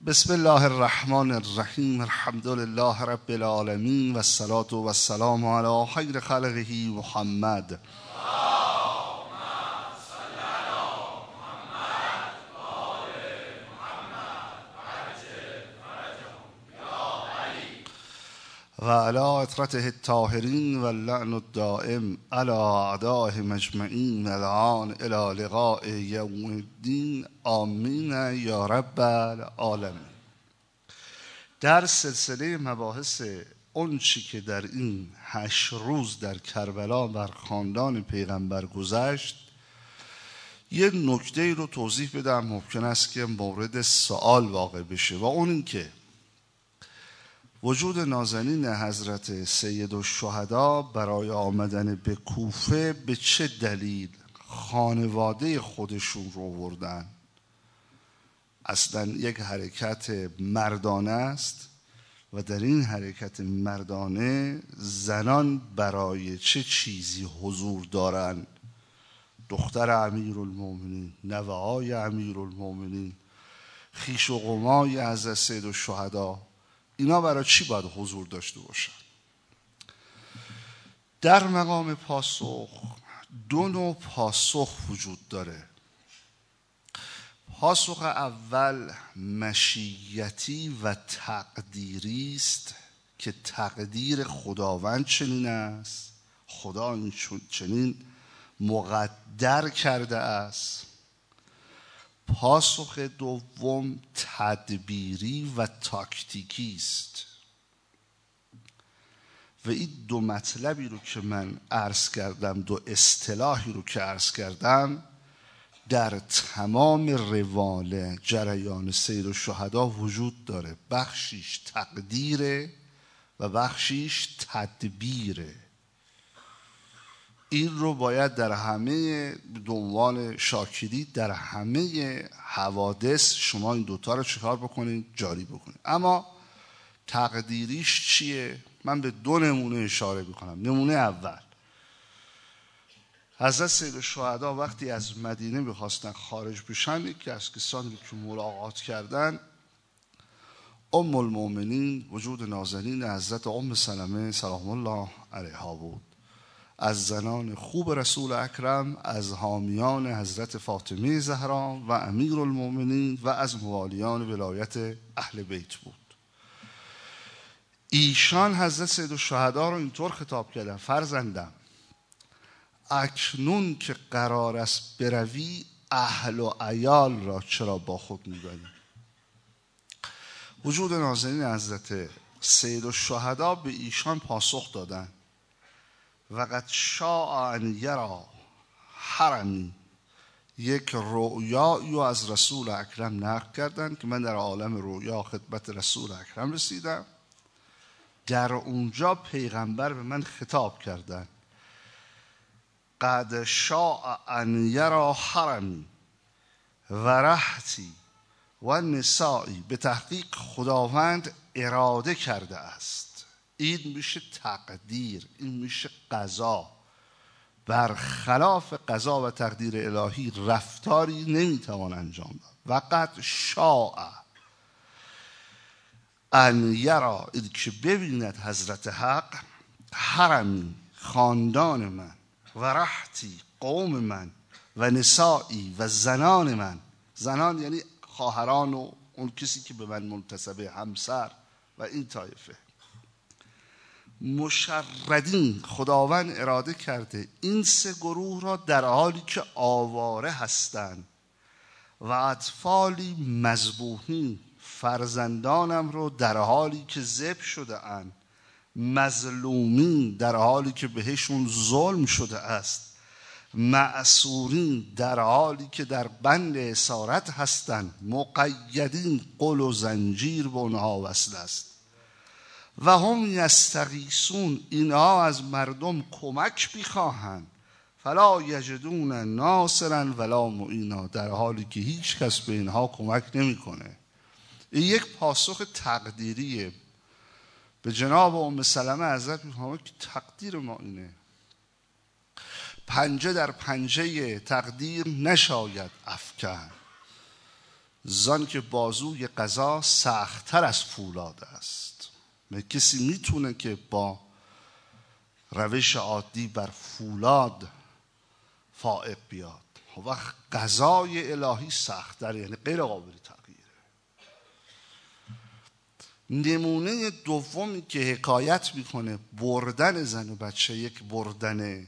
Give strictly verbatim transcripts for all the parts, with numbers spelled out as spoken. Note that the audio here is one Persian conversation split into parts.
بسم الله الرحمن الرحیم. الحمد لله رب العالمین و الصلاة و السلام علی خیر خلقه محمد. و علی اطرته الطاهرین و اللعن الدائم علی اعدائهم اجمعین الان الی لقاء یوم الدین. آمین یا رب العالمین. در سلسله مباحث اون چی که در این هشت روز در کربلا بر خاندان پیغمبر گذشت، یه نکته رو توضیح بدم، ممکن است که مورد سوال واقع بشه، و اون این که وجود نازنین حضرت سید الشهدا برای آمدن به کوفه به چه دلیل خانواده خودشون رو آوردن؟ اصلا یک حرکت مردانه است و در این حرکت مردانه زنان برای چه چیزی حضور دارند؟ دختر امیرالمومنین، نوه‌های امیرالمومنین، خویش و قومای حضرت سید الشهدا، اینا برای چی باید حضور داشته باشن؟ در مقام پاسخ دو نوع پاسخ وجود داره. پاسخ اول مشیتی و تقدیری است که تقدیر خداوند چنین است، خدا این چنین مقدر کرده است. پاسخ دوم تدبیری و تاکتیکی است. و این دو مطلبی رو که من عرض کردم، دو اصطلاحی رو که عرض کردم، در تمام روال جریان سیر الشهدا وجود داره. بخشیش تقدیره و بخشیش تدبیره. این رو باید در همه دنوان شاکری، در همه حوادث شما این دوتا رو چکار بکنید؟ جاری بکنید. اما تقدیریش چیه؟ من به دو نمونه اشاره بکنم. نمونه اول، حضرت سید الشهدا وقتی از مدینه بخواستن خارج بشن، یکی از کسانی که ملاقات کردن ام المؤمنین وجود نازنین حضرت ام سلمه سلام الله علیها بود. از زنان خوب رسول اکرم، از حامیان حضرت فاطمه زهرا و امیرالمؤمنین و از موالیان ولایت اهل بیت بود. ایشان حضرت سید الشهدا رو اینطور خطاب کردن: فرزندم، اکنون که قرار است بروی، اهل و عیال را چرا با خود میبری؟ وجود نازنین حضرت سید الشهدا به ایشان پاسخ دادن: وقد شاء ان یرا حرمی. یک رؤیایی از رسول اکرم نقل کردن که من در عالم رؤیا خدمت رسول اکرم رسیدم. در اونجا پیغمبر به من خطاب کردن: قد شاء ان یرا حرمی و رحتی و نسائی. به تحقیق خداوند اراده کرده است. این میشه تقدیر، این میشه قضا. برخلاف قضا و تقدیر الهی رفتاری نمیتوان انجام داد. وقد شاء ان یرا، این که ببیند حضرت حق، حرمی، خاندان من، و رحتی، قوم من، و نسائی، و زنان من. زنان یعنی خواهران و اون کسی که به من منتسبه، همسر و این طایفه. مشردین، خداوند اراده کرده این سه گروه را در حالی که آواره هستند، و اطفالی مذبوحین، فرزندانم رو در حالی که ذبح شده اند، مظلومین، در حالی که بهشون ظلم شده است، معصورین، در حالی که در بند اسارت هستند، مقیدین، قل و زنجیر به اونها وصل است، و هم یستغیثون، اینها از مردم کمک میخواهند، فلا یجدون ناصرا ولا معینا، در حالی که هیچ کس به اینها کمک نمیکنه. این یک پاسخ تقدیریه. به جناب ام سلمه حضرت میفرماید که تقدیر ما اینه، پنجه در پنجه تقدیر نشاید افکن. زان که بازوی قضا سخت‌تر از فولاد است. کسی میتونه که با روش عادی بر فولاد فائق بیاد، وقت قضای الهی سخت‌تر، یعنی غیر قابل تغییره. نمونه دومی که حکایت میکنه بردن زن و بچه یک بردن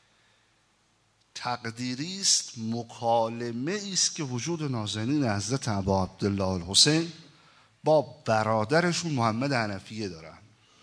تقدیری است، مکالمه است که وجود نازنین حضرت ابا عبدالله الحسین با برادرشون محمد حنفیه دارن.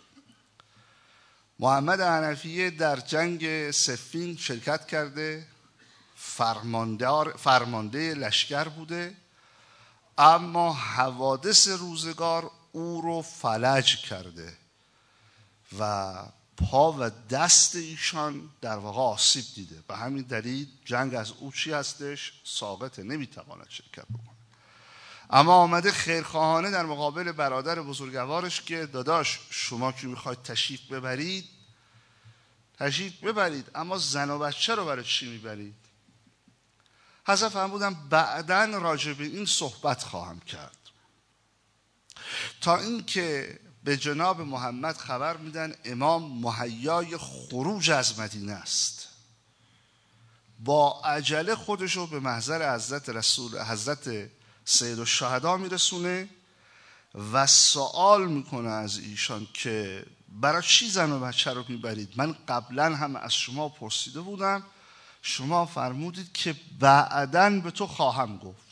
محمد حنفیه در جنگ صفین شرکت کرده، فرماندار فرمانده لشکر بوده، اما حوادث روزگار او رو فلج کرده و پا و دست ایشان در واقع آسیب دیده. به همین دلیل جنگ از او چی هستش؟ ساقطه، نمیتواند شرکت بکنه. اما آمده خیرخواهانه در مقابل برادر بزرگوارش که داداش شما که میخواید تشریف ببرید تشریف ببرید، اما زن و بچه رو برای چی میبرید؟ حضرت فرمودن بعداً راجع به این صحبت خواهم کرد. تا اینکه به جناب محمد خبر میدن امام مهیای خروج از مدینه است، با عجله خودشو به محضر حضرت رسول حضرت سید الشهدا میرسونه و سوال میکنه از ایشان که برای چی زن و بچه رو میبرید؟ من قبلا هم از شما پرسیده بودم، شما فرمودید که بعداً به تو خواهم گفت.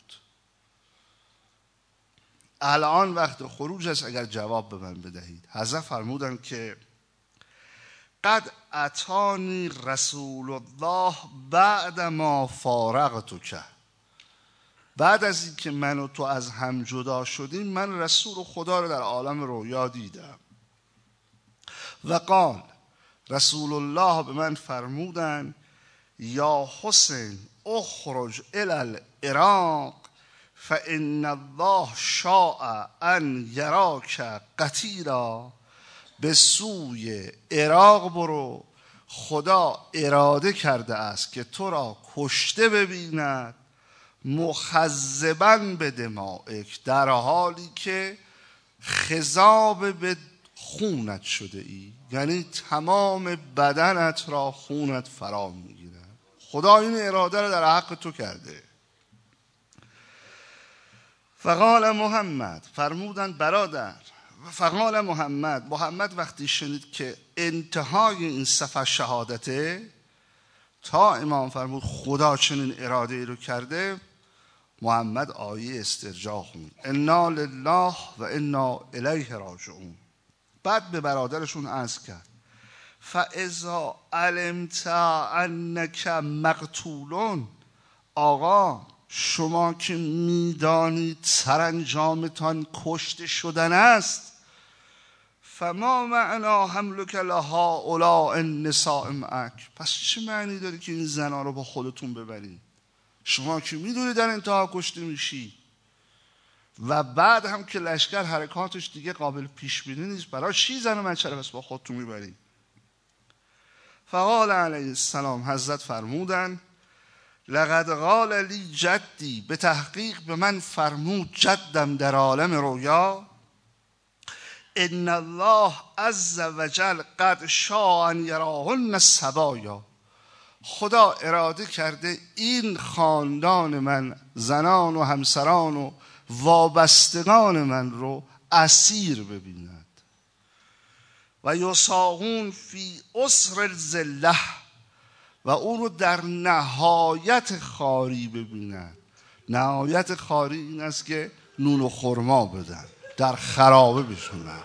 الان وقت خروج است، اگر جواب به من بدهید. حضرت فرمودن که قد اتانی رسول الله بعد ما فارقتک، بعد از این که من و تو از هم جدا شدیم من رسول خدا رو در عالم رویا دیدم. و قال، رسول الله به من فرمودن یا حسین اخرج الی العراق فان الله شاء ان یراک قتیلا، به سوی عراق برو، خدا اراده کرده است که تو را کشته ببیند، مخضباً به دمائک، در حالی که خضاب به خونت شده ای، یعنی تمام بدنت را خونت فرا میگیره. خدا این اراده را در حق تو کرده. فقال محمد، فرمودن برادر، فقال محمد، محمد وقتی شنید که انتهای این سفر شهادته، تا امام فرمود خدا چنین اراده ای رو کرده، محمد آیه استرجاع خوند، انا لله و انا الیه راجعون. بعد به برادرشون عرض کرد فاذا علمت انک مقتولون، آقا شما که میدانید سرانجامتان کشته شدن است، فما معنا حملک لهؤلاء النساء معک، پس چه معنی داره که این زنا رو با خودتون ببرید؟ شما که میدونید در انتها کشته میشی و بعد هم که لشکر حرکاتش دیگه قابل پیش بینی نیست، برای چی زن و بچه رو بس با خودتون میبرید؟ فقال علیه السلام، حضرت فرمودن لقد قال لی جدی، به تحقیق به من فرمود جدم در عالم رویا، ان الله عز وجل قد شاء ان یراهن سبایا، خدا اراده کرده این خاندان من، زنان و همسران و وابستگان من رو اسیر ببیند، و یساقون فی اسر الذله، و اون رو در نهایت خاری ببیند. نهایت خاری این است که نون و خرما بدن، در خرابه بشونن.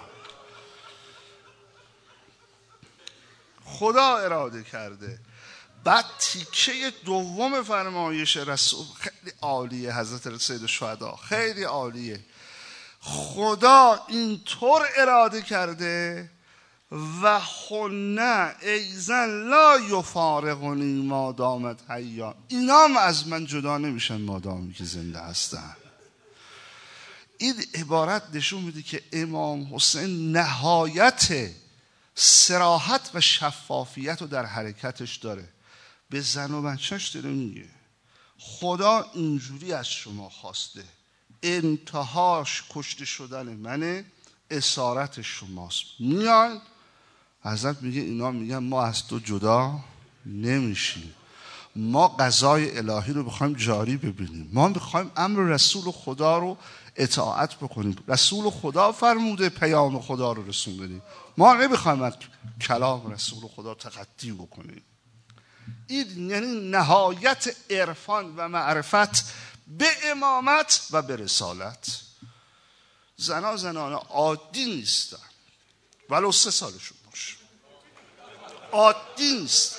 خدا اراده کرده. بعد تیکه دوم فرمایش رسول خیلی عالیه، حضرت سید الشهدا خیلی عالیه. خدا اینطور اراده کرده و خنه ایزن لا یفارقنی ما دامت حیا، اینا هم از من جدا نمیشن مادامی که زنده هستن. این عبارت نشون میده که امام حسین نهایت صراحت و شفافیت رو در حرکتش داره. به زن و بچهش داره میگه خدا اینجوری از شما خواسته، انتهاش کشته شدن منه، اسارت شماست. میان حضرت میگه اینا میگن ما از تو جدا نمیشیم، ما قضای الهی رو بخوایم جاری ببینیم، ما بخوایم امر رسول خدا رو اطاعت بکنیم. رسول خدا فرموده پیام خدا رو رسون بدیم، ما نمیخوایم از کلام رسول خدا تخطی بکنیم. این یعنی نهایت عرفان و معرفت به امامت و به رسالت. زنا زنان عادی نیستن ولو سه سالشون باشه، عادی نیست.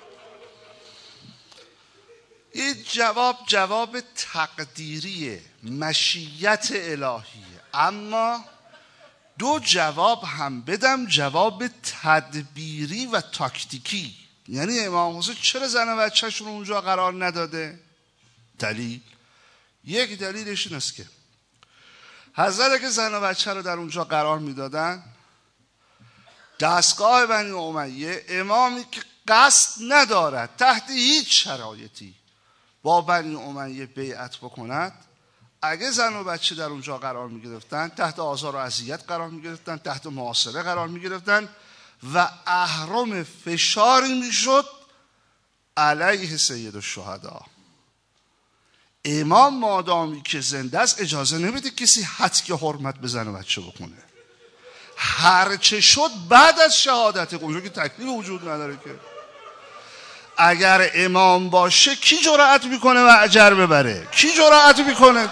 این جواب جواب تقدیریه، مشیت الهیه. اما دو جواب هم بدم، جواب تدبیری و تاکتیکی. یعنی امام حسین چرا زن و بچه‌ش رو اونجا قرار نداده؟ دلیل، یک دلیلش این است که حضرت که زن و بچه رو در اونجا قرار میدادن، دستگاه بنی امیه، امامی که قصد ندارد تحت هیچ شرایطی با بنی امیه بیعت بکند، اگه زن و بچه در اونجا قرار میگرفتن تحت آزار و اذیت قرار میگرفتن، تحت محاصره قرار میگرفتن و اهرم فشاری میشد علیه سید الشهدا. امام مادامی که زنده است اجازه نمیده کسی حد که حرمت به زن و بچه بکنه. هرچه شد بعد از شهادت، اونجا که تکلیف وجود نداره که. اگر امام باشه کی جرأت میکنه و اجر ببره؟ کی جرأت میکنه؟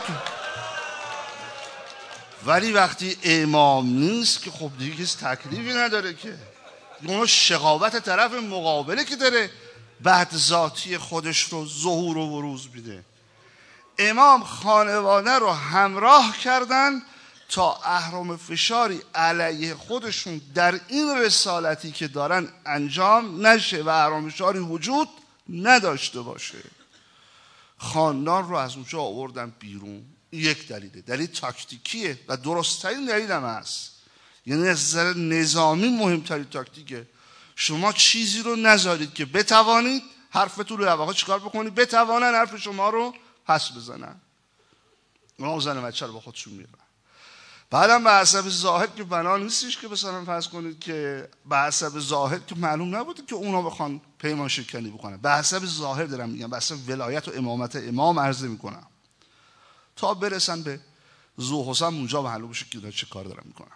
ولی وقتی امام نیست که خب دیگه کسی تکلیفی نداره که. اون شقاوت طرف مقابله که داره بعد ذاتی خودش رو ظهور و بروز میده. امام خانواده رو همراه کردن تا اهرم فشاری علیه خودشون در این رسالتی که دارن انجام نشه و اهرم فشاری وجود نداشته باشه. خاندان رو از اونجا آوردن بیرون. یک دلیله، دلیل تاکتیکیه و درست‌ترین دلیل هم هست. یعنی از نظر نظامی مهمترین تاکتیکه. شما چیزی رو نذارید که بتوانید حرفتون رو واقعا چیکار بکنید، بتوانن حرف شما رو پس بزنن. اونا زن و بچه رو با خودشون میرن. بعدم به حسب ظاهر که بنا نیستش که مثلا فرض کنید که به حسب ظاهر که معلوم نبوده که اونا بخوان پیمان شکنی بکنن. به حسب ظاهر دارم میگم، به حسب ولایت و امامت امام عرضه میکنم تا برسن به ذوالحسن اونجا معلوم بشه که اینا چه کار دارن میکنن.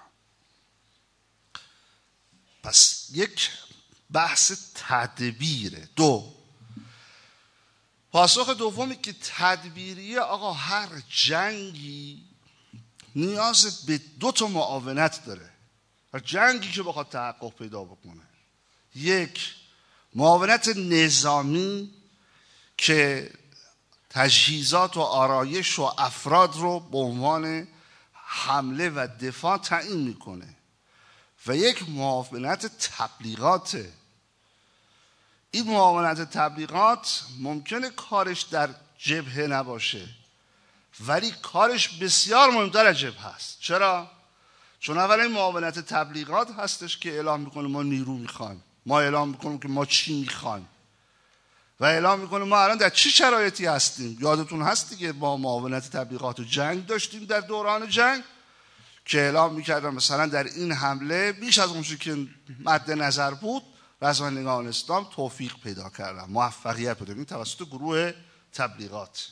پس یک بحث تدبیره. دو، پاسخ دومی که تدبیریه، آقا هر جنگی نیاز به دو تا معاونت داره. هر جنگی که بخواد تحقق پیدا بکنه، یک معاونت نظامی که تجهیزات و آرایش و افراد رو به عنوان حمله و دفاع تعیین میکنه و یک معاونت تبلیغاته. این معاونت تبلیغات ممکنه کارش در جبهه نباشه ولی کارش بسیار مهمتر از جبهه هست. چرا؟ چون اولا این معاونت تبلیغات هستش که اعلام میکنه ما نیرو میخوایم، ما اعلام میکنیم که ما چی میخوایم و اعلام میکنیم ما الان در چه شرایطی هستیم. یادتون هست دیگه با معاونت تبلیغات و جنگ داشتیم در دوران جنگ که اعلام میکردن مثلا در این حمله بیش از اونچه که مد نظر بود رضوانیان اسلام توفیق پیدا کردن، موفقیت پیدا کردن توسط گروه تبلیغات.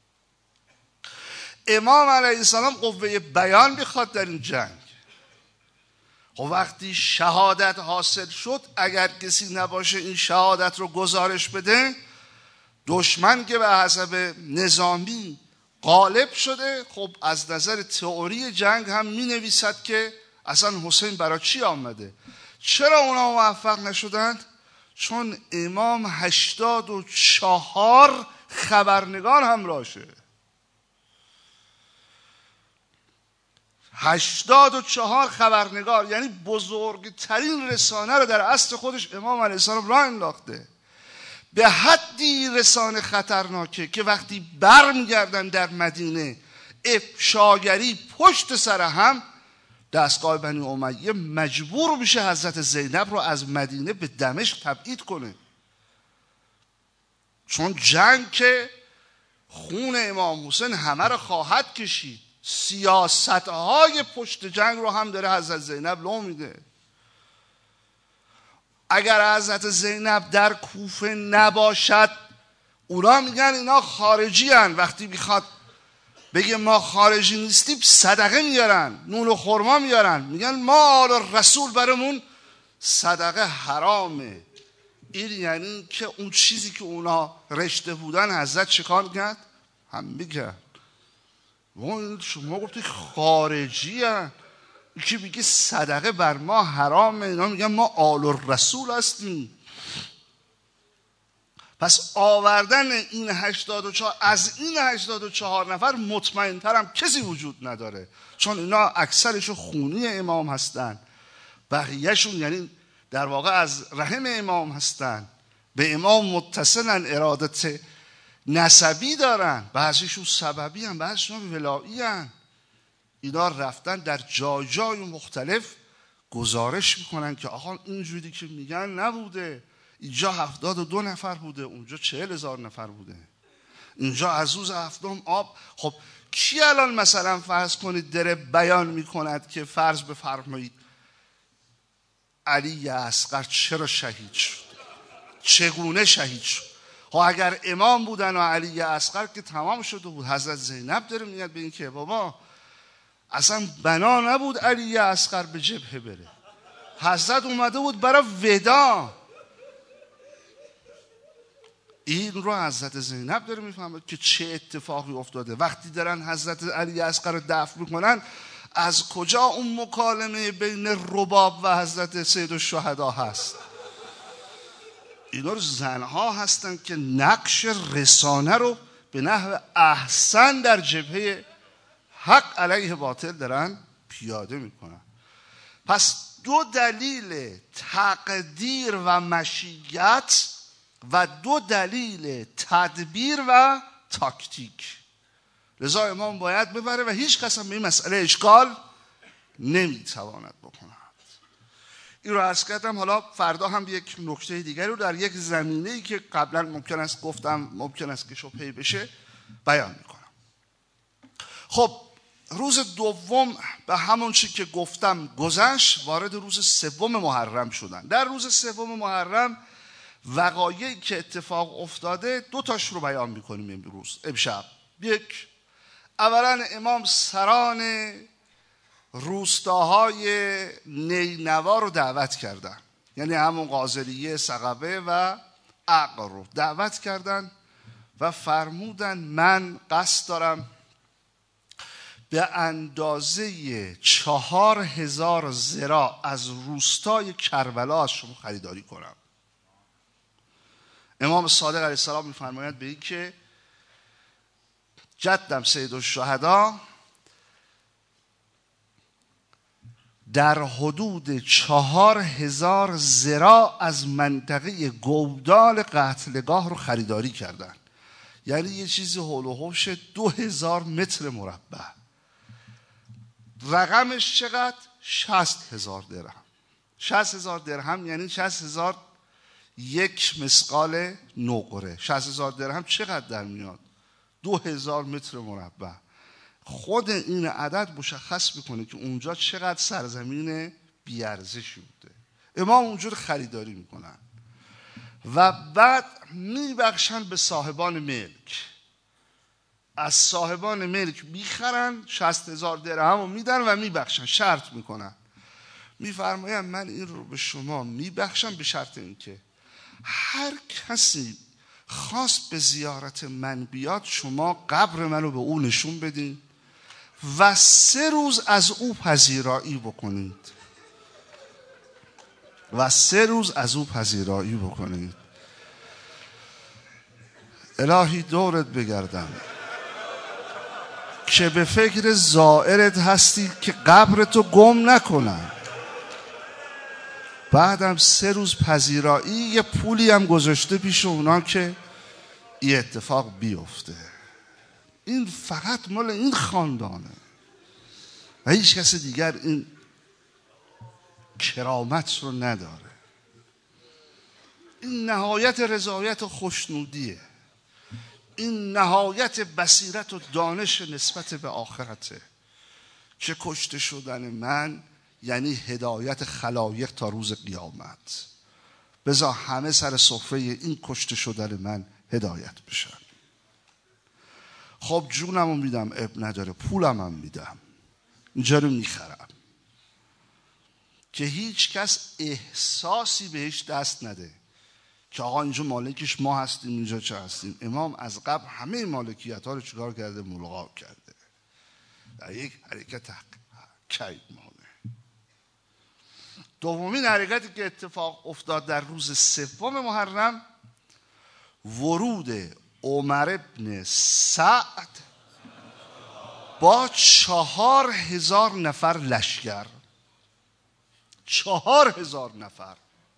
امام علیه السلام قوه بیان میخواد در این جنگ. خب وقتی شهادت حاصل شد، اگر کسی نباشه این شهادت رو گزارش بده، دشمن که به حسب نظامی غالب شده، خب از نظر تئوری جنگ هم می نویسد که اصلا حسین برای چی آمده. چرا اونا موفق نشدند؟ چون امام هشتاد و چهار خبرنگار همراهشه. هشتاد و چهار خبرنگار، یعنی بزرگترین رسانه رو در اصل خودش امام علیه السلام راه انداخته. به حدی رسانه خطرناکه که وقتی بر میگردن در مدینه افشاگری پشت سر هم، دستگاه بنی امیه مجبور میشه حضرت زینب رو از مدینه به دمشق تبعید کنه. چون جنگ که خون امام حسین همه رو خواهد کشید. سیاستهای پشت جنگ رو هم داره حضرت زینب لو میده. اگر حضرت زینب در کوفه نباشد، اونا میگن اینا خارجی هن، وقتی میخواد بگه ما خارجی نیستیم صدقه میارن، نون و خرما میارن، میگن ما آل رسول برامون صدقه حرامه. این یعنی که اون چیزی که اونا رشته بودن حضرت چیکار کرد؟ هم میگه شما گفتی خارجی هن، که میگه صدقه بر ما حرامه، اینا میگن ما آل رسول هستیم. پس آوردن این هشتاد و چهار از این هشتاد و چهار نفر مطمئن ترم کسی وجود نداره، چون اینا اکثرشون خونی امام هستن، بقیهشون یعنی در واقع از رحم امام هستن، به امام متصلن، ارادت نسبی دارن، بعضیشون سببی هم، بعضیشون ولایی هم. اینا رفتن در جای جای مختلف گزارش میکنن که آقا اینجوری که میگن نبوده، اینجا هفتاد و دو نفر بوده، اونجا چهل هزار نفر بوده، اینجا از روز هفتم آب. خب کی الان مثلا فرض کنید داره بیان میکند که فرض بفرمایید علی اصغر چرا شهید شد، چگونه شهید شد؟ خب اگر امام بودن و علی اصغر که تمام شده بود. حضرت زینب داره میاد به این که بابا اصلا بنا نبود علی اصغر به جبهه بره، حضرت اومده بود برای ودا. این رو حضرت زینب داره میفهمه که چه اتفاقی افتاده. وقتی دارن حضرت علی اصغر رو دفن میکنن، از کجا اون مکالمه بین رباب و حضرت سید الشهدا هست؟ اینا رو زنها هستن که نقش رسانه رو به نحو احسن در جبهه حق علیه باطل دارن پیاده میکنن. پس دو دلیل تقدیر و مشیت و دو دلیل تدبیر و تاکتیک. لذا امام باید ببره و هیچ کس هم به این مسئله اشکال نمیتواند بکند. این رو عرض کردم. حالا فردا هم یک نکته دیگری رو در یک زمینه‌ای که قبلا ممکن است گفتم ممکن است که شبهه‌ای بشه بیان میکنم. خب روز دوم به همون چی که گفتم گذشت، وارد روز سوم محرم شدن. در روز سوم محرم وقایعی که اتفاق افتاده دو تاش رو بیان میکنیم امروز امشب. یک، اولا امام سران روستاهای نینوا رو دعوت کردن، یعنی همون قاضلیه، سقبه و عقر رو دعوت کردن و فرمودن من قصد دارم به اندازه چهار هزار ذراع از روستای کربلا از شما خریداری کنم. امام صادق علیه السلام میفرماید به این که جدم سید الشهدا در حدود چهار هزار ذراع از منطقه گودال قتلگاه رو خریداری کردن، یعنی یه چیزی حول و حوش دو هزار متر مربع. رقمش چقدر؟ شصت هزار درهم. شصت هزار درهم یعنی شصت هزار یک مسقال نقره. شصت هزار درهم چقدر در میاد؟ دو هزار متر مربع. خود این عدد مشخص میکنه که اونجا چقدر سرزمین بیارزشی بوده. امام اونجا رو خریداری میکنن و بعد میبخشن به صاحبان ملک. از صاحبان ملک میخرن، شصت هزار درهم رو میدن و میبخشن، شرط میکنن، میفرماین من این رو به شما میبخشم به شرط اینکه هر کسی خواست به زیارت من بیاد شما قبر منو به او نشون بدین و سه روز از او پذیرایی بکنید و سه روز از او پذیرایی بکنید. الهی دورت بگردم که به فکر زائرت هستی که قبرتو گم نکنن. بعدم سه روز پذیرایی، یه پولی هم گذاشته پیش اونا که این اتفاق بیفته. این فقط مال این خاندانه و هیچ کس دیگر این کرامت رو نداره. این نهایت رضایت و خوشنودیه. این نهایت بصیرت و دانش نسبت به آخرته که کشته شدن من یعنی هدایت خلایق تا روز قیامت. بذار همه سر سفره این کشته شدن من هدایت بشن. خب جونمو میدم، اب نداره، پولم هم میدم، اینجا رو میخرم که هیچ کس احساسی بهش دست نده که آقا اینجا مالکش ما هستیم، اینجا چه هستیم. امام از قبل همه مالکیت ها رو چیکار کرده؟ ملغا کرده در یک حرکت کید مانه. دومین حرکتی که اتفاق افتاد در روز سوم محرم، ورود عمر بن سعد با چهار هزار نفر لشکر، چهار هزار نفر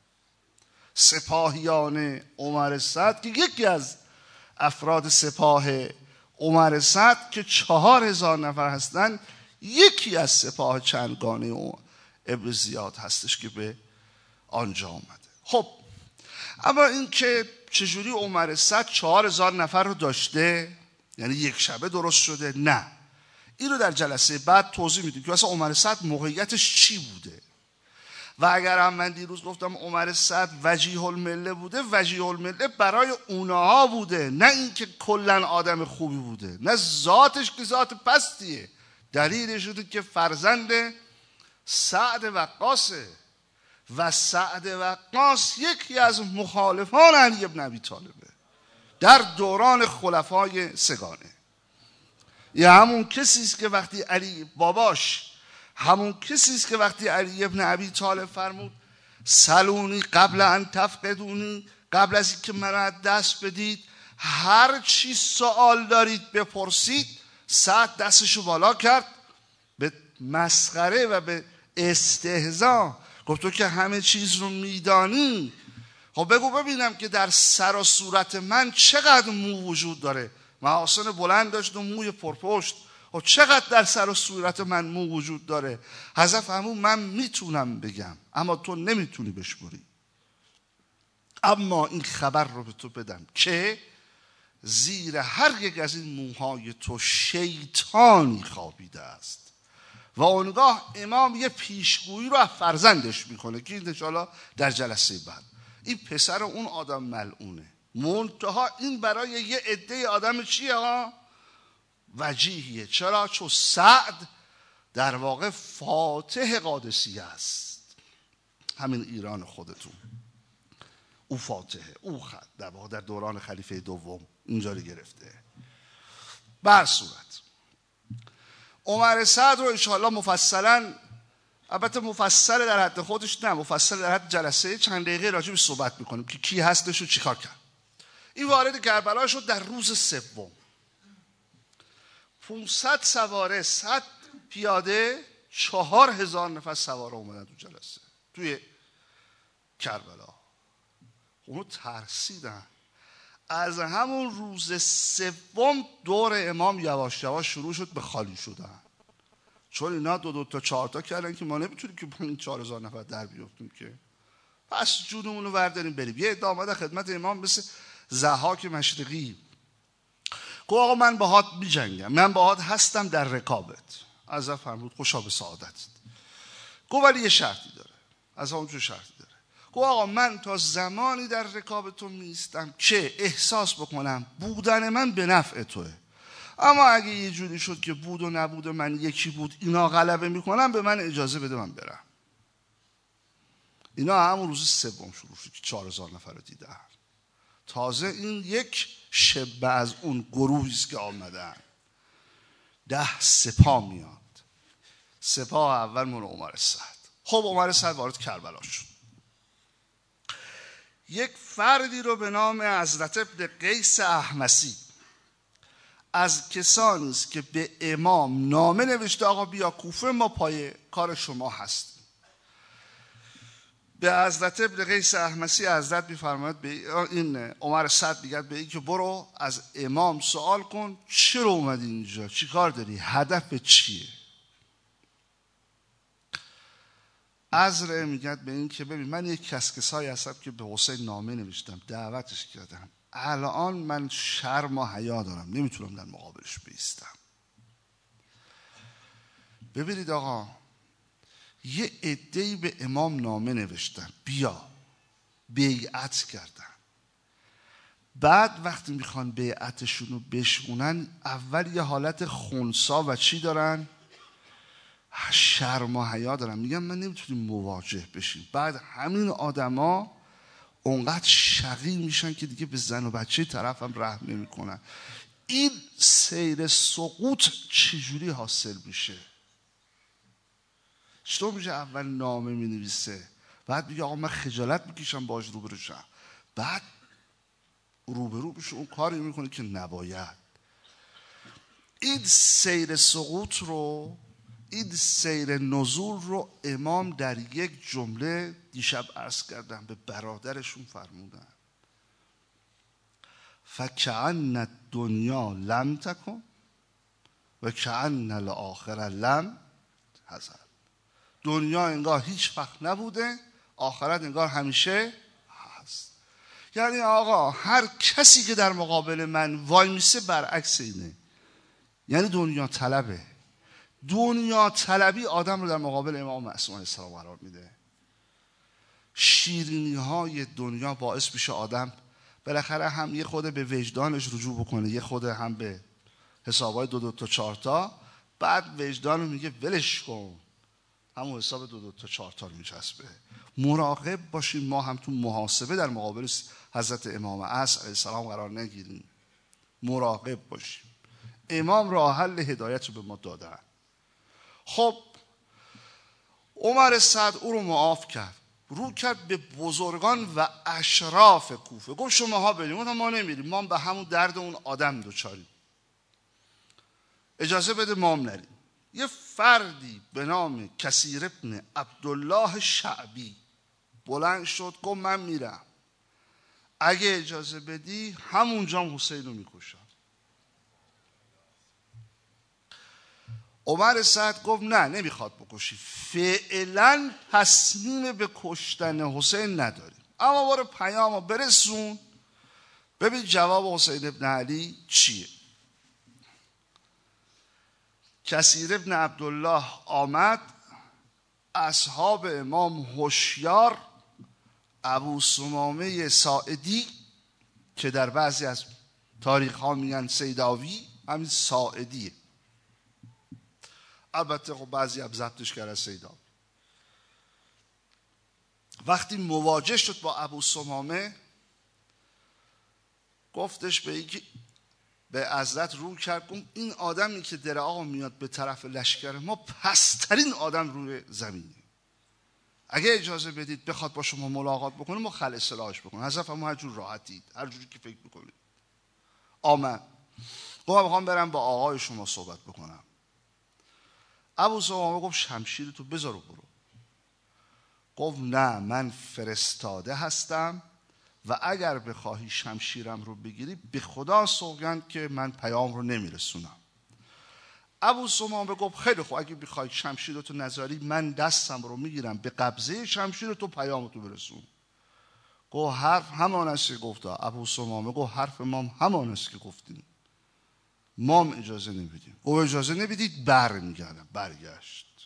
سپاهیان عمر سعد که یکی از افراد سپاه عمر سعد که چهار هزار نفر هستند، یکی از سپاه چندگانه ابن زیاد هستش که به آنجا آمده. خب اما این که چجوری عمر سعد چهار هزار نفر رو داشته، یعنی یک شبه درست شده، نه، این رو در جلسه بعد توضیح میدیم که اصلا عمر سعد موقعیتش چی بوده. و اگر هم من دیروز گفتم عمر سعد وجیه المله بوده، وجیه المله برای اونها بوده، نه اینکه کلا آدم خوبی بوده، نه ذاتش که ذات پستیه. دلیلش شده که فرزند سعد وقاصه و سعد وقاص یکی از مخالفان علی بن ابی طالبه در دوران خلفای سگانه. یه همون کسی است که وقتی علی باباش همون کسی است که وقتی علی ابن ابی طالب فرمود سلونی قبل ان تفقدونی، قبل از اینکه من از دست بدید هر چی سوال دارید بپرسید، سعد دستشو بالا کرد به مسخره و به استهزا گفت تو که همه چیز رو میدانی، خب بگو ببینم که در سر و صورت من چقدر مو وجود داره. محاسن بلند داشت و موی پرپشت، خب چقدر در سر و صورت من مو وجود داره؟ حضرت فرمود من میتونم بگم اما تو نمیتونی بشمری، اما این خبر رو به تو بدم که زیر هر یک از این موهای تو شیطانی خوابیده است. و اونگاه امام یه پیشگویی رو از فرزندش میکنه که این انشاءالله در جلسه بعد. این پسر اون آدم ملعونه، منتها این برای یه عده آدم چیه ها؟ وجیهیه. چرا؟ چون سعد در واقع فاتح قادسیه است، همین ایران خودتون، او فاتحه، او خد در واقع در دوران خلیفه دوم اینجا رو گرفته. بر صورت عمر سعد رو انشاءالله مفصلا، البته مفصل در حد خودش نه، مفصل در حد جلسه چند دقیقه راجع به صحبت میکنیم که کی هستش و چیکار کرد. این وارد کربلا شد در روز سوم، پانصد سواره، صد پیاده، چهار هزار نفر سواره اومدن تو جلسه توی کربلا. اونو ترسیدن. از همون روز سوم دور امام یواش یواش شروع شد به خالی شدن، چون اینا دو دو تا چهار تا کردن که ما نمیتونیم که با این چهار هزار نفر در بیافتیم که، پس جونمون رو برداریم بریم. یه عده آمده خدمت امام مثل ضحاک مشرقی، گفت آقا من باهات میجنگم، من باهات هستم در رکابت. حضرت فرمود خوشا به سعادت. گفت ولی یه شرطی داره. از اون چه شرطی داره؟ گفت آقا من تا زمانی در رکاب تو میستم که احساس بکنم بودن من به نفع توه، اما اگه یه جوری شد که بود و نبود من یکی بود، اینا غلبه میکنم، به من اجازه بده من برم. اینا همون روز سوم شروع شد که چهار هزار نفر رو دیدن. تازه این یک شبه از اون گروهی است که آمدن. ده سپاه میاد. سپاه اول مون عمر سعد. خب عمر سعد وارد کربلا شد. یک فردی رو به نام حضرت ابن قیس احمسی از کسانی است که به امام نامه نوشته آقا بیا کوفه، ما پای کار شما هستیم. به حضرت ابن قیس احمسی حضرت میفرماید، به این عمر سعد میگه به این که برو از امام سوال کن چرا اومدی اینجا، چی کار داری، هدف چیه. عذر میگه به این که ببین من یک کسکسایی هستم که به حسین نامه نوشتم، دعوتش کردم، الان من شرم و حیا دارم، نمیتونم در مقابلش بایستم. ببینید آقا، یه عده‌ای به امام نامه نوشتن بیا، بیعت کردن. بعد وقتی میخوان بیعتشون رو بشونن، اول یه حالت خنثی و چی دارن؟ شرم و حیا دارن، میگن من نمیتونیم مواجه بشیم. بعد همین آدما اونقدر شقی میشن که دیگه به زن و بچه طرف هم رحم نمیکنن. این سیر سقوط چجوری حاصل میشه؟ چطور میشه اول نامه مینویسه، بعد میگه آقا من خجالت میکشم باهاش روبرو شم، بعد روبرو بشه اون کاری میکنه که نباید. این سیر سقوط رو، این سیر نزول رو امام در یک جمله دیشب عرض کردم به برادرشون فرمودن: فکأن الدنیا لم تکن و کأن الاخره لم تزل. دنیا انگار هیچ وقت نبوده، آخرت انگار همیشه هست. یعنی آقا هر کسی که در مقابل من وای میسه برعکس اینه، یعنی دنیا طلبه. دنیا طلبی آدم رو در مقابل امام معصوم علیه السلام قرار میده. شیرینی های دنیا باعث میشه آدم بالاخره هم یه خود به وجدانش رجوع بکنه، یه خود هم به حسابای دو دو تا چهار تا. بعد وجدان رو میگه ولش کن، همون حساب دو دو تا چهار تا رو میچسبه. مراقب باشیم ما هم تو محاسبه در مقابل حضرت امام عصر علیه السلام قرار نگیریم. مراقب باشیم. امام راه حل هدایت رو به ما دادن. خب عمر سعد او رو معاف کرد، رو کرد به بزرگان و اشراف کوفه، گفت شماها بریم. گفتن ما نمیریم، ما به همون درد اون آدم دوچاریم، اجازه بده ما هم نریم. یه فردی به نام کثیر ابن عبدالله شعبی بلند شد گفت من میرم، اگه اجازه بدی همونجا حسین رو میکشم. عمر سعد گفت نه نمیخواد بکشی، فعلا تصمیم به کشتن حسین نداریم، اما برو پیام رو برسون ببین جواب حسین ابن علی چیه. کثیر ابن عبدالله آمد، اصحاب امام هوشیار، ابو سمامه ساعدی که در بعضی از تاریخ ها میگن سیداوی، همین ساعدیه، البته خب بعضی هم ضبطش کرده سیداوی. وقتی مواجه شد با ابو سمامه گفتش به یکی، به حضرت رو کرد، گفت این آدمی که در آقا میاد به طرف لشکر ما پسترین آدم روی زمینه، اگه اجازه بدید بخواد با شما ملاقات بکنه ما خل اصلاحش بکنه. حضرت فرمود هر جور راحتید، هر جوری که فکر بکنید. آمد گفت میخوام برم با آقای شما صحبت بکنم. ابو سمامه گفت شمشیر تو بذار و برو. گفت نه من فرستاده هستم و اگر بخواهی شمشیرم رو بگیری به خدا سوگند که من پیام رو نمیرسونم. ابو سمامه گفت خیلی خوب، اگه بخوای شمشیر تو نذاری من دستم رو میگیرم به قبضه شمشیر تو پیام تو برسون. گفت حرف همان است که گفت. ابو سمامه گفت حرف مام همان است که گفتیم، مام اجازه نمیدیم. گفت اجازه نمیدید بر میگردم. برگشت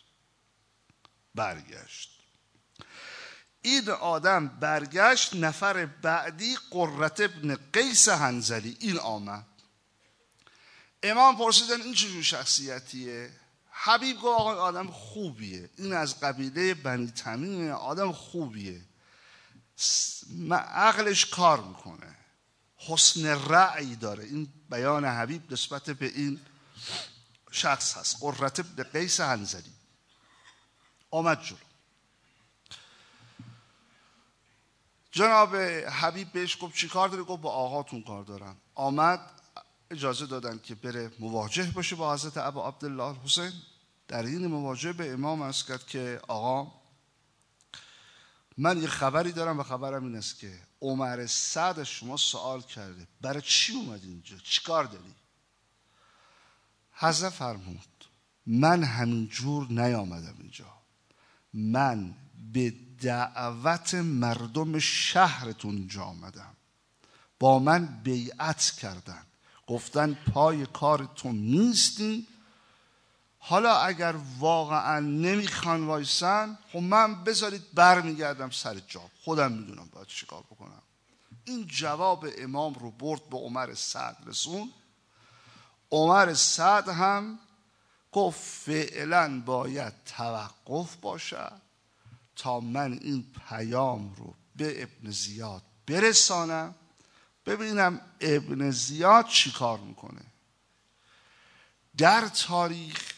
برگشت این آدم برگشت. نفر بعدی قرة ابن قیس حنظلی این آمد. امام پرسیدن این چه جور شخصیتیه؟ حبیب گفت آقا آدم خوبیه، این از قبیله بنی تمیمه، آدم خوبیه، عقلش کار میکنه، حسن رأی داره. این بیان حبیب نسبت به این شخص هست، قرة ابن قیس حنظلی. آمد جلو. جناب حبیب بهش گفت چی کار داری؟ گفت با آقاتون کار دارم. آمد، اجازه دادن که بره مواجه باشه با حضرت ابا عبدالله حسین. در این مواجه به امام عرض کرد که آقا من یه خبری دارم و خبرم این است که عمر سعد شما سوال کرده برای چی اومدی اینجا، چی کار داری؟ حضرت فرمود من همین جور نیامدم اینجا، من به دعوت مردم شهرتون اینجا آمدم با من بیعت کردن، گفتن پای کار تو نیستیم. حالا اگر واقعا نمیخوان وایسن، خب من بذارید برمیگردم سر جا، خودم میدونم باید چیکار بکنم. این جواب امام رو برد به عمر سعد رسون. عمر سعد هم گفت فعلا باید توقف باشه تا من این پیام رو به ابن زیاد برسانم، ببینم ابن زیاد چی کار میکنه. در تاریخ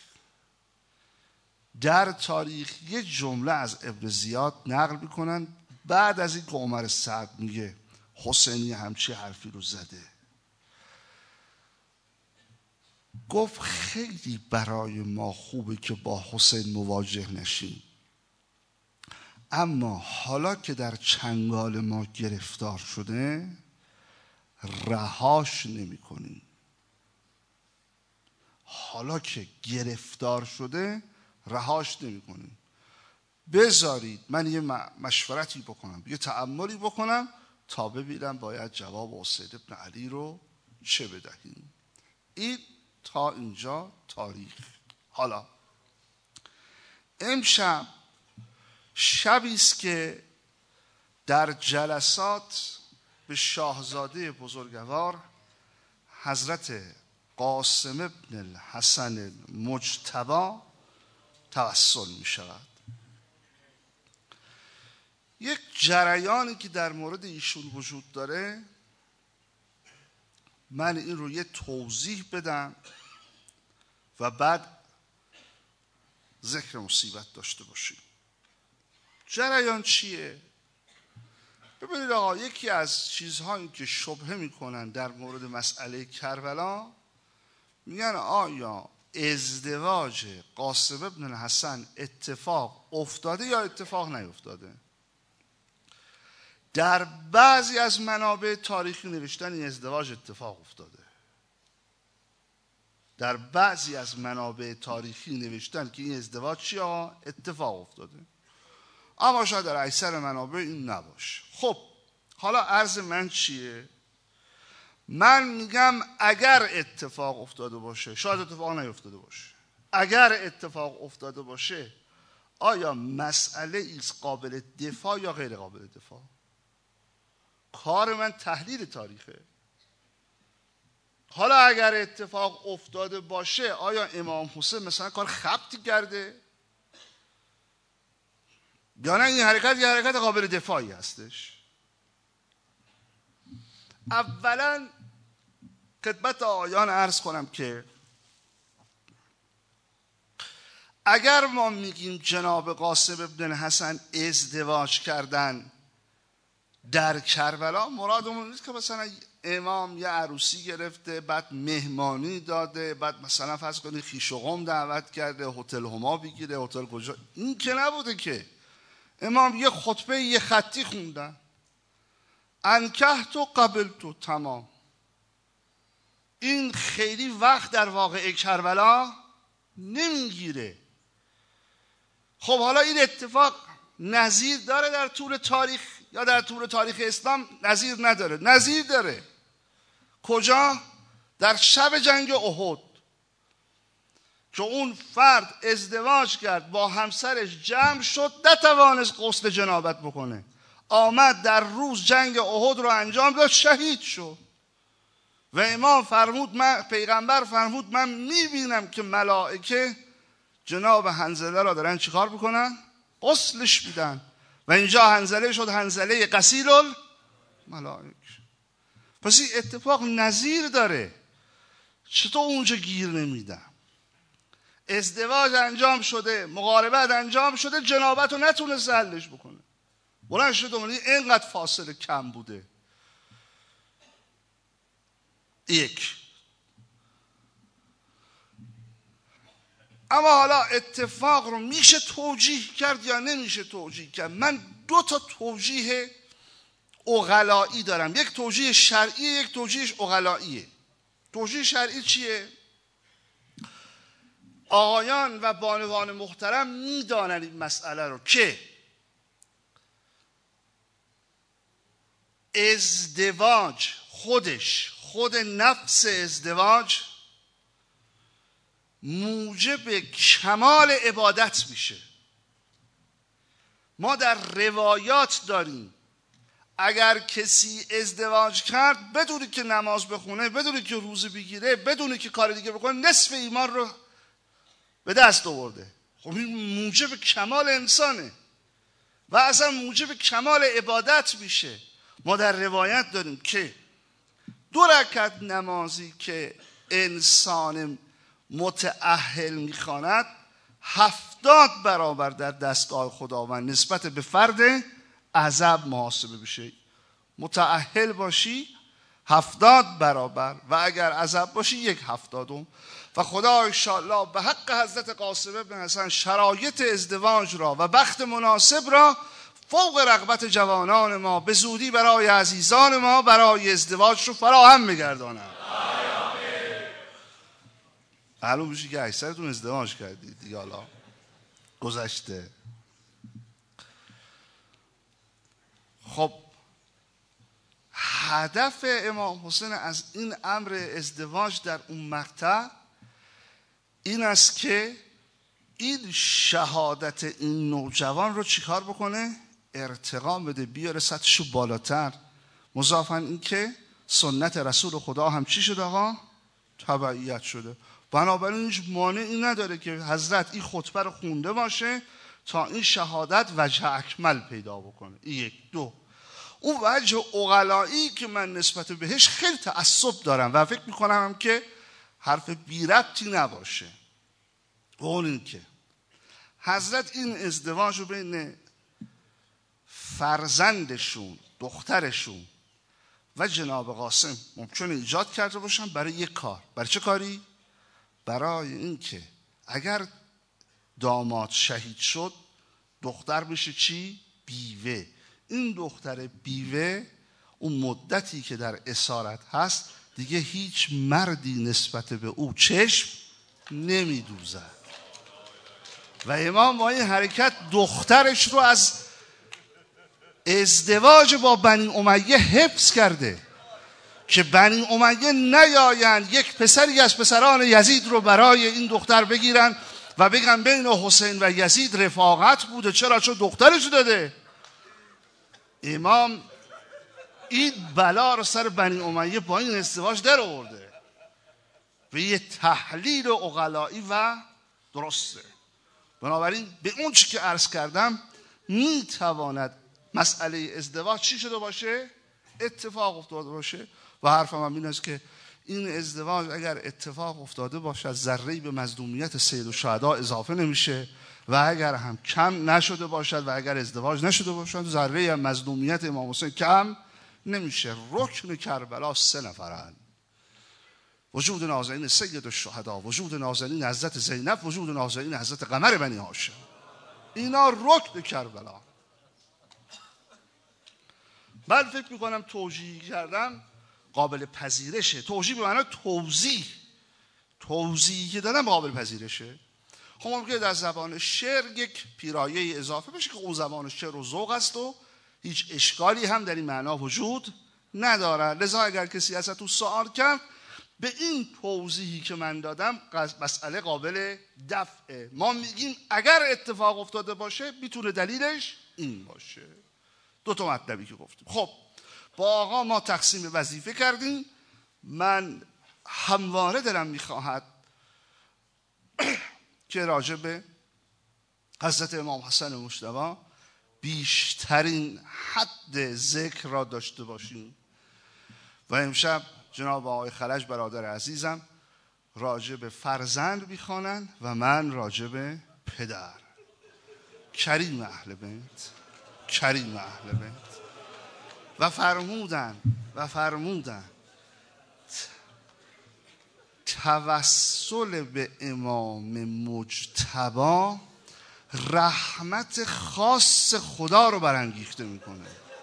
در تاریخ یه جمله از ابن زیاد نقل میکنن بعد از این که عمر سعد میگه حسینی همچی حرفی رو زده. گفت خیلی برای ما خوبه که با حسین مواجه نشیم، اما حالا که در چنگال ما گرفتار شده رهاش نمی کنیم. حالا که گرفتار شده رهاش نمی کنیم. بذارید من یه مشورتی بکنم، یه تأملی بکنم تا ببینم باید جواب حسین ابن علی رو چه بدهیم. این تا اینجا تاریخ. حالا امشب شبی است که در جلسات به شاهزاده بزرگوار حضرت قاسم ابن الحسن مجتبی توسل می شود. یک جریانی که در مورد ایشون وجود داره، من این رو یه توضیح بدم و بعد ذکر مصیبت داشته باشیم. جریان چیه؟ ببینید آقا، یکی از چیزهایی که شبهه میکنن در مورد مسئله کربلا، میگن آیا ازدواج قاسم ابن الحسن اتفاق افتاده یا اتفاق نیفتاده؟ در بعضی از منابع تاریخی نوشتن این ازدواج اتفاق افتاده. در بعضی از منابع تاریخی نوشتن که این ازدواج چی آقا؟ اتفاق افتاده. اما شاید در اکثر منابع این نباشه. خب حالا عرض من چیه؟ من میگم اگر اتفاق افتاده باشه، شاید اتفاق نیفتاده باشه، اگر اتفاق افتاده باشه آیا مسئله ایست قابل دفاع یا غیر قابل دفاع؟ کار من تحلیل تاریخه. حالا اگر اتفاق افتاده باشه آیا امام حسین مثلا کار خبتی کرده؟ یا نه این حرکت یه حرکت قابل دفاعی هستش؟ اولا خدمت آیان عرض کنم که اگر ما میگیم جناب قاسم ابن الحسن ازدواج کردن در کربلا، مرادمون نیست که مثلا امام یه عروسی گرفته بعد مهمانی داده بعد مثلا فرض کنید خویش و قوم دعوت کرده هتل هما بگیره هتل کجا. این که نبوده که. امام یه خطبه یه خطی خوندن، انکحت و قبلت و تمام. این خیلی وقت در واقع کربلا نمیگیره. خب حالا این اتفاق نظیر داره در طول تاریخ یا در طول تاریخ اسلام؟ نظیر نداره. نظیر داره. کجا؟ در شب جنگ احد که اون فرد ازدواج کرد با همسرش جمع شد، نتوانست غسل جنابت بکنه، آمد در روز جنگ احد رو انجام داد، شهید شد. و امام فرمود، من پیغمبر فرمود من میبینم که ملائکه جناب حنظله را دارن چیکار بکنن؟ غسلش میدن. و اینجا حنظله شد حنظله غسیل الملائک. پس این اتفاق نظیر داره. چطور اونجا گیر نمیدن؟ ازدواج انجام شده، مقاربت انجام شده، جنابت رو نتونست حلش بکنه، بلند شده اونی اینقدر فاصله کم بوده. یک. اما حالا اتفاق رو میشه توجیه کرد یا نمیشه توجیه کرد؟ من دو تا توجیه عقلایی دارم، یک توجیه شرعی، یک توجیه عقلاییه. توجیه شرعی چیه؟ آقایان و بانوان محترم میدانن این مسئله رو که ازدواج خودش خود نفس ازدواج موجب کمال عبادت میشه. ما در روایات داریم اگر کسی ازدواج کرد بدونی که نماز بخونه، بدونی که روزه بگیره، بدونی که کار دیگه بکنه، نصف ایمان رو به دست آورده. خب این موجب کمال انسانه و اصلا موجب کمال عبادت میشه. ما در روایت داریم که دو رکعت نمازی که انسان متأهل میخواند هفتاد برابر در دستگاه خداوند نسبت به فرد عزب محاسبه بشه. متأهل باشی هفتاد برابر و اگر عزب باشی یک هفتادم. و خدا انشاءالله به حق حضرت قاسم بن حسن شرایط ازدواج را و بخت مناسب را فوق رغبت جوانان ما به زودی برای عزیزان ما برای ازدواج رو فراهم می‌گردانند. معلوم میشه که اکثرتون ازدواج کردید دیگه، حالا گذشته. خب هدف امام حسین از این امر ازدواج در اون مقطع این است که این شهادت این نوجوان رو چیکار بکنه؟ ارتقا بده، بیاره سطحشو بالاتر. مضافاً این که سنت رسول خدا هم چی شده آقا؟ تبعیت شده. بنابراین هیچ مانعی نداره که حضرت این خطبه رو خونده باشه تا این شهادت وجه اکمل پیدا بکنه. این یک. دو، اون وجه عقلایی که من نسبت بهش خیلی تعصب دارم و فکر میکنم هم که حرف بی ربطی نباشه، و اون این که حضرت این ازدواج رو بین فرزندشون دخترشون و جناب قاسم ممکنه ایجاد کرده باشن برای یک کار. برای چه کاری؟ برای این که اگر داماد شهید شد دختر بشه چی؟ بیوه. این دختر بیوه اون مدتی که در اسارت هست دیگه هیچ مردی نسبت به او چشم نمیدوزد. و امام با این حرکت دخترش رو از ازدواج با بنی امیه حفظ کرده که بنی امیه نیایند یک پسری از پسران یزید رو برای این دختر بگیرن و بگن بین حسین و یزید رفاقت بوده. چرا؟ چون دخترش داده. امام این بلا رو سر بنی امیه با این ازدواج در آورده و یه تحلیل عقلایی و درسته. بنابراین به اون چی که عرض کردم میتواند مسئله ازدواج چی شده باشه؟ اتفاق افتاده باشه. و حرفم هم این است که این ازدواج اگر اتفاق افتاده باشد ذره‌ای به مظلومیت سید الشهدا اضافه نمیشه و اگر هم کم نشده باشد و اگر ازدواج نشده باشد ذره‌ای هم مظلومیت امام حسین کم نمیشه. رکن کربلا سه نفرن: وجود نازنین سید الشهدا، وجود نازنین حضرت زینب، وجود نازنین حضرت قمر بنی هاشم. اینا رکن کربلا. من فکر میکنم توجیه کردم قابل پذیرشه. توجیه به معنی توضیح، توضیحی که دادم قابل پذیرشه. خب ممکنه در زبان شعر یک پیرایه اضافه بشه که اون زبان شعر و ذوق است و هیچ اشکالی هم در این معنا وجود نداره. لذا اگر کسی از تو سوال کرد به این توضیحی که من دادم مسئله قابل دفعه. ما میگیم اگر اتفاق افتاده باشه میتونه دلیلش این باشه. دو تا مطلبی که گفتیم. خب با آقا ما تقسیم وظیفه کردیم. من همواره دلم میخواهد که راجع به حضرت امام حسن مجتبی بیشترین حد ذکر را داشته باشیم و امشب جناب آقای خلج برادر عزیزم راجع به فرزند میخوانند و من راجع به پدر. کریم اهل بیت، کریم اهل بیت. و فرمودن و فرمودن توسل به امام مجتبی رحمت خاص خدا رو برانگیخته میکنه.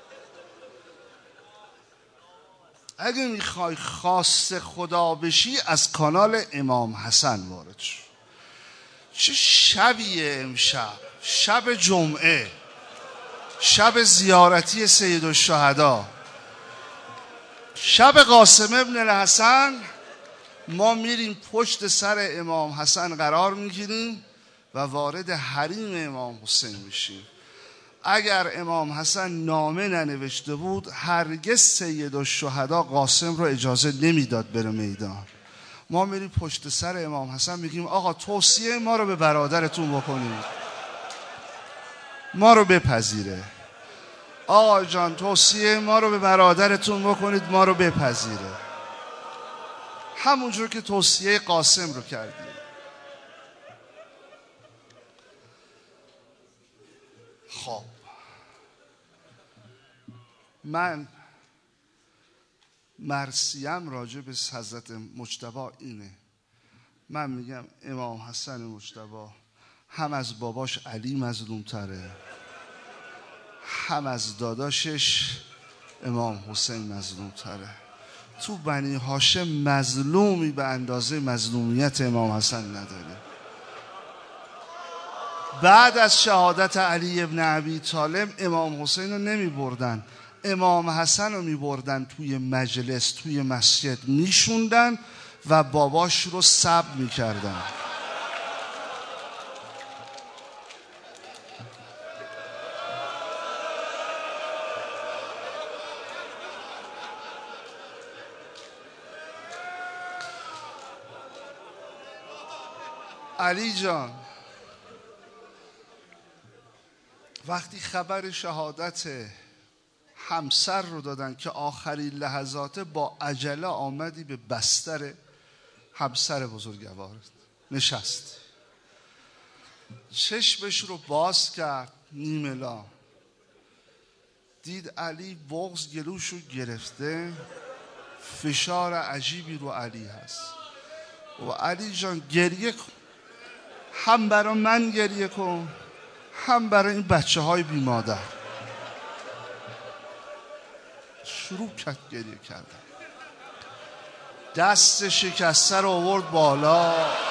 اگه میخوای خاص خدا بشی از کانال امام حسن وارد شو. چه شبیه امشب، شب جمعه، شب زیارتی سید الشهدا. شب قاسم ابن الحسن ما میریم پشت سر امام حسن قرار میگیریم و وارد حریم امام حسین میشیم. اگر امام حسن نامه ننوشته بود هرگز سید الشهدا قاسم رو اجازه نمیداد بره میدان. ما میریم پشت سر امام حسن میگیم آقا توصیه ما رو به برادرتون بکنید، ما رو بپذیره. آقا جان توصیه ما رو به برادرتون بکنید، ما رو بپذیره. همونجور که توصیه قاسم رو کردیم. خب من مرسیم راجع به حضرت مجتبی اینه، من میگم امام حسن مجتبی هم از باباش علی مظلوم تره، هم از داداشش امام حسین مظلوم تره. تو بنی هاشم مظلومی به اندازه مظلومیت امام حسن نداره. بعد از شهادت علی ابن ابی طالب امام حسین رو نمی بردن، امام حسن رو می بردن توی مجلس توی مسجد میشوندن و باباش رو صبر می کردن. علی جان وقتی خبر شهادت همسر رو دادن که آخرین لحظات با عجله آمدی به بستر همسر بزرگوار نشست، چشمش رو باز کرد نیملا، دید علی بغض گلوش رو گرفته، فشار عجیبی رو علی هست و علی جان گریه کن، هم برای من گریه کن هم برای این بچه های بی مادر. شروع کرد گریه کردن، دست شکسته رو آورد بالا،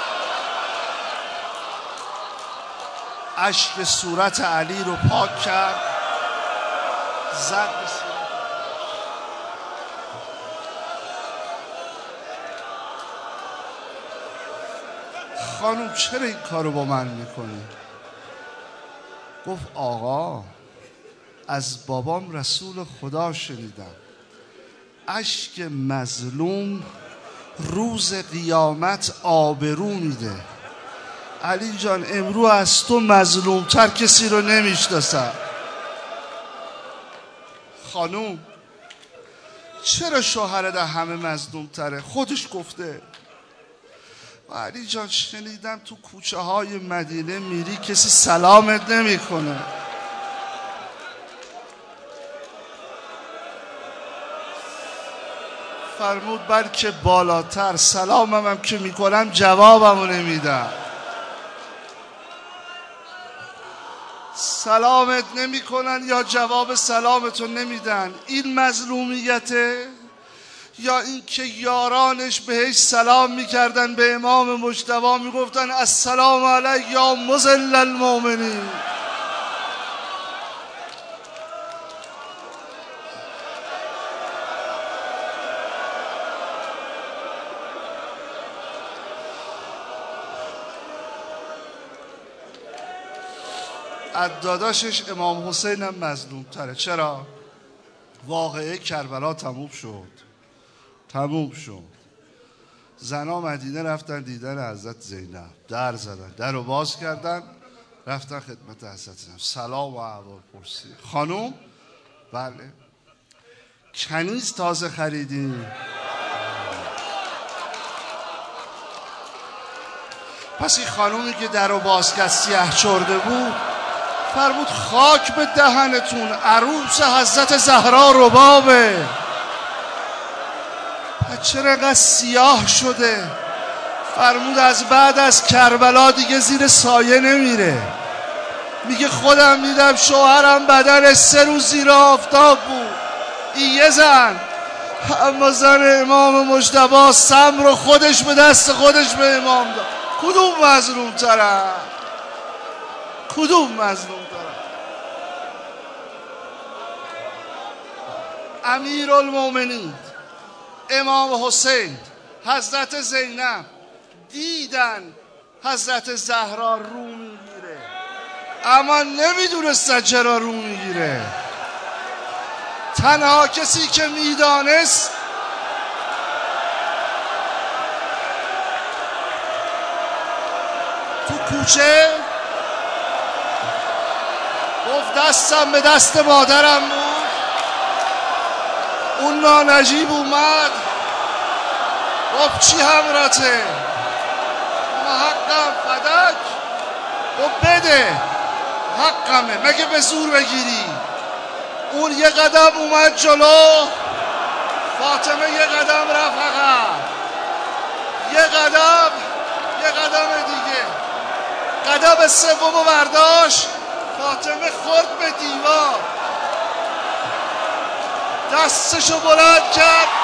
اشک صورت علی رو پاک کرد، زد به صورت. خانوم چرا این کارو با من میکنی؟ گفت آقا از بابام رسول خدا شنیدم اشک مظلوم روز قیامت آبرو میده. علی جان امرو از تو مظلوم تر کسی رو نمیشناسم. خانوم چرا شوهرت همه مظلوم تره؟ خودش گفته. علی جان شنیدم تو کوچه های مدینه میری کسی سلامت نمی کنه. فرمود بلکه بالاتر سلامم هم که میکنم جوابمو نمیدم. سلامت نمیکنن یا جواب سلامتو نمیدن. این مظلومیته یا این که یارانش بهش سلام میکردن به امام مجتبی میگفتن السلام علیک یا مذل المؤمنین. از داداشش امام حسین هم مظلوم تره. چرا؟ واقعه کربلا تموم شد تموم شد زنا مدینه رفتن دیدن حضرت زینب، در زدن، در رو باز کردن، رفتن خدمت حضرت زینب سلام و احوال پرسی. خانوم بله کنیز تازه خریدیم. پس این خانومی که در رو باز کرد سیاه چرده بود فرمود خاک به دهنتون، عروس حضرت زهرا ربابه. چرا اینقدر سیاه شده؟ فرمود از بعد از کربلا دیگه زیر سایه نمیره. میگه خودم دیدم شوهرم بدنش سه روز زیر آفتاب بود، این یه زن، اما زن امام مجتبی سم رو خودش به دست خودش به امام داد. کدوم مظلوم تره؟ کدوم مظلوم تره؟ امیر المومنین امام حسین، حضرت زینب دیدن حضرت زهرا رو میگیره، اما نمیدونستن چرا رو میگیره. تنها کسی که میدانست تو کوچه گفت دستم به دست مادرم بود. اون نانجیب اومد گفت چی همراته؟ ما حقم فدک. گفت بده حقمه، مگه به زور بگیری؟ اون یه قدم اومد جلو، فاطمه یه قدم رفت عقب، یه قدم یه قدم دیگه، قدم سومو برداشت، فاطمه خورد به دیوار، دستشو بلند کرد